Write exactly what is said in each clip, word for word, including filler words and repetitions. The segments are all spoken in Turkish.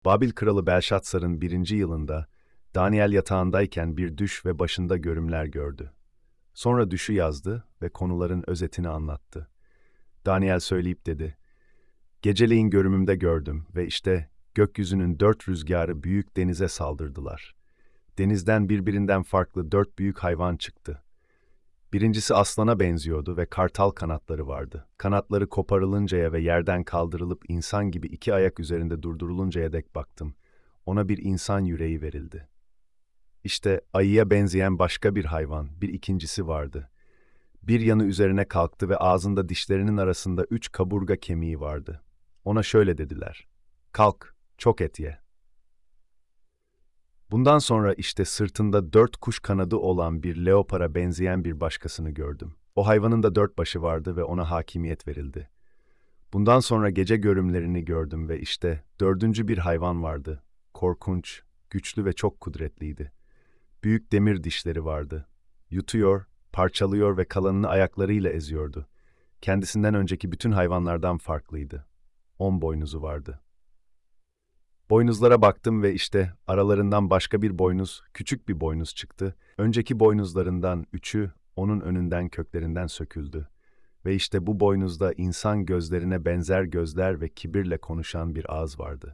Babil kralı Belşatsar'ın birinci yılında, Daniel yatağındayken bir düş ve başında görümler gördü. Sonra düşü yazdı ve konuların özetini anlattı. Daniel söyleyip dedi, "Geceleyin görümümde gördüm ve işte gökyüzünün dört rüzgarı büyük denize saldırdılar. Denizden birbirinden farklı dört büyük hayvan çıktı. Birincisi aslana benziyordu ve kartal kanatları vardı. Kanatları koparılıncaya ve yerden kaldırılıp insan gibi iki ayak üzerinde durduruluncaya dek baktım. Ona bir insan yüreği verildi. İşte ayıya benzeyen başka bir hayvan, bir ikincisi vardı. Bir yanı üzerine kalktı ve ağzında dişlerinin arasında üç kaburga kemiği vardı. Ona şöyle dediler, "Kalk, çok et ye." Bundan sonra işte sırtında dört kuş kanadı olan bir leopara benzeyen bir başkasını gördüm. O hayvanın da dört başı vardı ve ona hakimiyet verildi. Bundan sonra gece görümlerini gördüm ve işte dördüncü bir hayvan vardı. Korkunç, güçlü ve çok kudretliydi. Büyük demir dişleri vardı. Yutuyor, parçalıyor ve kalanını ayaklarıyla eziyordu. Kendisinden önceki bütün hayvanlardan farklıydı. On boynuzu vardı. Boynuzlara baktım ve işte aralarından başka bir boynuz, küçük bir boynuz çıktı. Önceki boynuzlarından üçü onun önünden köklerinden söküldü. Ve işte bu boynuzda insan gözlerine benzer gözler ve kibirle konuşan bir ağız vardı.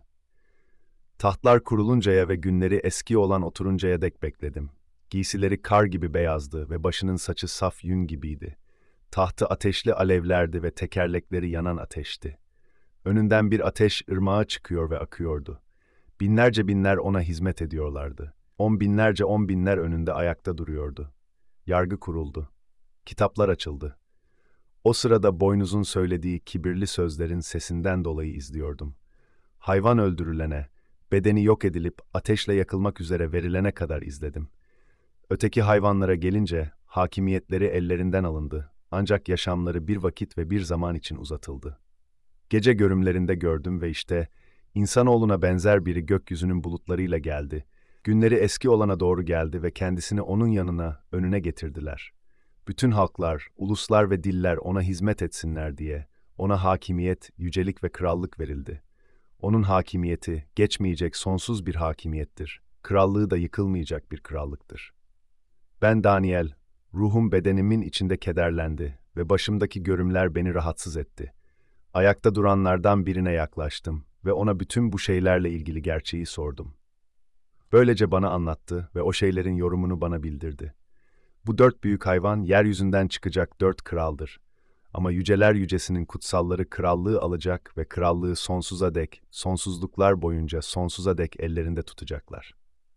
Tahtlar kuruluncaya ve günleri eski olan oturuncaya dek bekledim. Giysileri kar gibi beyazdı ve başının saçı saf yün gibiydi. Tahtı ateşli alevlerdi ve tekerlekleri yanan ateşti. Önünden bir ateş ırmağı çıkıyor ve akıyordu. Binlerce binler ona hizmet ediyorlardı. On binlerce on binler önünde ayakta duruyordu. Yargı kuruldu. Kitaplar açıldı. O sırada boynuzun söylediği kibirli sözlerin sesinden dolayı izliyordum. Hayvan öldürülene, bedeni yok edilip ateşle yakılmak üzere verilene kadar izledim. Öteki hayvanlara gelince hakimiyetleri ellerinden alındı. Ancak yaşamları bir vakit ve bir zaman için uzatıldı. Gece görümlerinde gördüm ve işte insanoğluna benzer biri gökyüzünün bulutlarıyla geldi. Günleri eski olana doğru geldi ve kendisini onun yanına, önüne getirdiler. Bütün halklar, uluslar ve diller ona hizmet etsinler diye, ona hakimiyet, yücelik ve krallık verildi. Onun hakimiyeti, geçmeyecek sonsuz bir hakimiyettir. Krallığı da yıkılmayacak bir krallıktır. Ben Daniel, ruhum bedenimin içinde kederlendi ve başımdaki görümler beni rahatsız etti. Ayakta duranlardan birine yaklaştım ve ona bütün bu şeylerle ilgili gerçeği sordum. Böylece bana anlattı ve o şeylerin yorumunu bana bildirdi. Bu dört büyük hayvan yeryüzünden çıkacak dört kraldır. Ama yüceler yücesinin kutsalları krallığı alacak ve krallığı sonsuza dek, sonsuzluklar boyunca sonsuza dek ellerinde tutacaklar.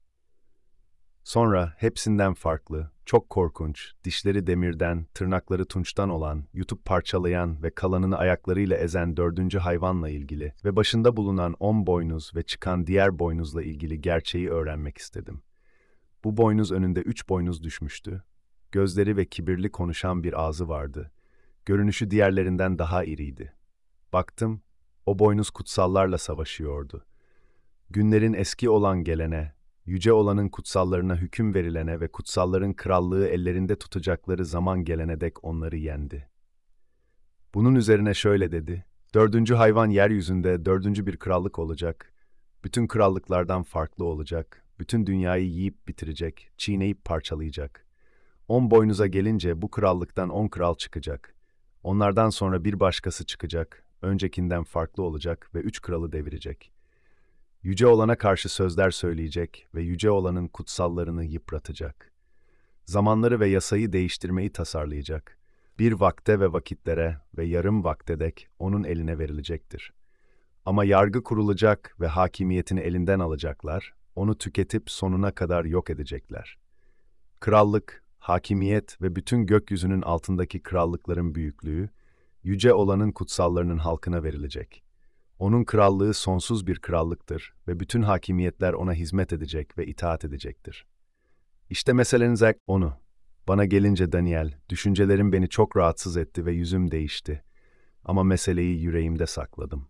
Sonra hepsinden farklı, çok korkunç, dişleri demirden, tırnakları tunçtan olan, yutup parçalayan ve kalanını ayaklarıyla ezen dördüncü hayvanla ilgili ve başında bulunan on boynuz ve çıkan diğer boynuzla ilgili gerçeği öğrenmek istedim. Bu boynuz önünde üç boynuz düşmüştü. Gözleri ve kibirli konuşan bir ağzı vardı. Görünüşü diğerlerinden daha iriydi. Baktım, o boynuz kutsallarla savaşıyordu. Günlerin eski olan gelene, yüce olanın kutsallarına hüküm verilene ve kutsalların krallığı ellerinde tutacakları zaman gelene dek onları yendi. Bunun üzerine şöyle dedi, dördüncü hayvan yeryüzünde dördüncü bir krallık olacak, bütün krallıklardan farklı olacak, bütün dünyayı yiyip bitirecek, çiğneyip parçalayacak. On boynuza gelince bu krallıktan on kral çıkacak. Onlardan sonra bir başkası çıkacak, öncekinden farklı olacak ve üç kralı devirecek. Yüce olana karşı sözler söyleyecek ve yüce olanın kutsallarını yıpratacak. Zamanları ve yasayı değiştirmeyi tasarlayacak. Bir vakte ve vakitlere ve yarım vakte dek onun eline verilecektir. Ama yargı kurulacak ve hakimiyetini elinden alacaklar, onu tüketip sonuna kadar yok edecekler. Krallık, hakimiyet ve bütün gökyüzünün altındaki krallıkların büyüklüğü, yüce olanın kutsallarının halkına verilecek. Onun krallığı sonsuz bir krallıktır ve bütün hakimiyetler ona hizmet edecek ve itaat edecektir. İşte meseleniz onu. Bana gelince Daniel, düşüncelerim beni çok rahatsız etti ve yüzüm değişti. Ama meseleyi yüreğimde sakladım.